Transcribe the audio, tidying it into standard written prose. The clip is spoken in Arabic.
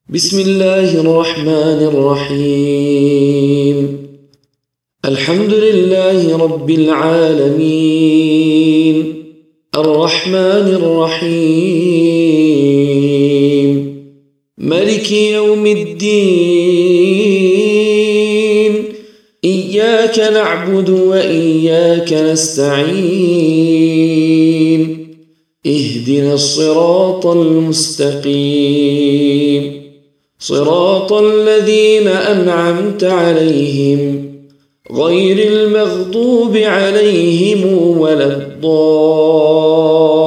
بسم الله الرحمن الرحيم. الحمد لله رب العالمين، الرحمن الرحيم، ملك يوم الدين. إياك نعبد وإياك نستعين. اهدنا الصراط المستقيم، صراط الذين أنعمت عليهم غير المغضوب عليهم ولا الضالين.